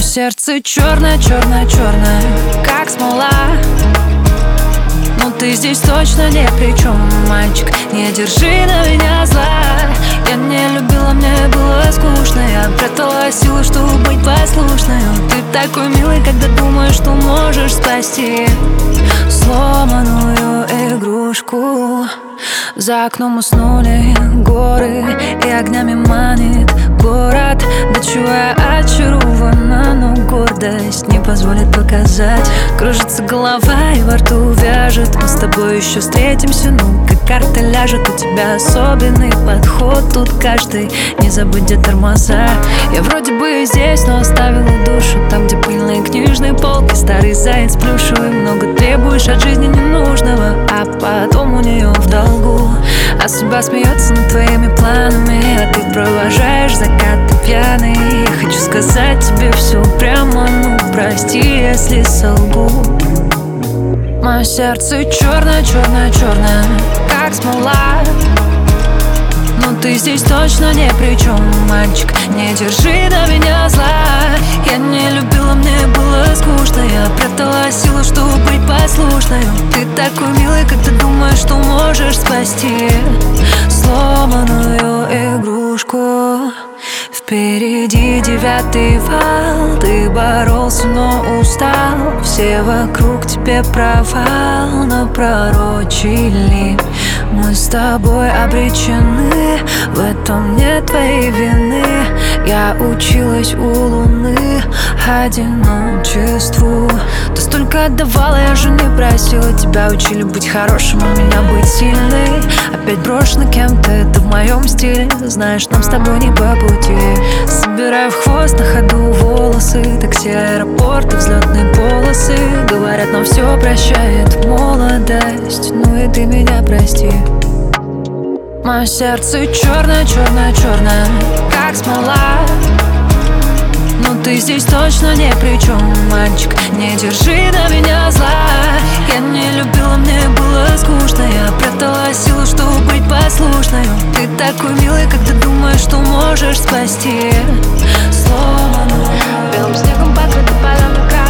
сердце черное, черное, черное, как смола. Но ты здесь точно ни при чем, мальчик, не держи на меня зла. Я не любила, мне было скучно, я прятала силу, чтобы быть послушной. Ты такой милый, когда думаешь, что можешь спасти сломанную игрушку. За окном уснули горы, и огнями манит город. До чего я очарована, но гордость не позволит показать. Кружится голова и во рту вяжет. Мы с тобой еще встретимся, ну как карта ляжет. У тебя особенный подход, тут каждый, не забудь где тормоза. Я вроде бы здесь, но оставила душу там, где пыльные книжные полки. Старый заяц плюшевый, много требуешь от жизни ненужного, а потом у нее в долгу. А судьба смеется над твоими планами, а ты провожаешь закаты пьяный. Я хочу сказать тебе все прямо, ну прости, если солгу. Мое сердце черное, черное, черное, как смола. Но ты здесь точно ни при чем, мальчик, не держи на меня зла. Я не любила, мне было скучно, я прятала силу, чтобы быть послушной. Ты такой милый, как ты думаешь, что можешь спасти сломанную игрушку. Впереди 9-й вал, ты боролся, но устал. Все вокруг тебе провал напророчили. Мы с тобой обречены, в этом нет твоей вины. Я училась у луны одиночеству. Ты столько отдавала, я же не просила. Тебя учили быть хорошим, а меня быть сильной. Опять брошена кем-то, это в моем стиле. Знаешь, нам с тобой не по пути. Собираю в хвост на ходу волосы, такси, аэропорты, взлетные полосы. Говорят, нам все прощает молодость, ну и ты меня прости. Мое сердце черное, черное, черное, как смола. Но ты здесь точно ни при чем, мальчик, не держи на меня зла. Я не любила, мне было скучно, я прятала силу, чтобы быть послушной. Ты такой милый, когда думаешь, что можешь спасти сломанную. Белым снегом покрыты поля на краю.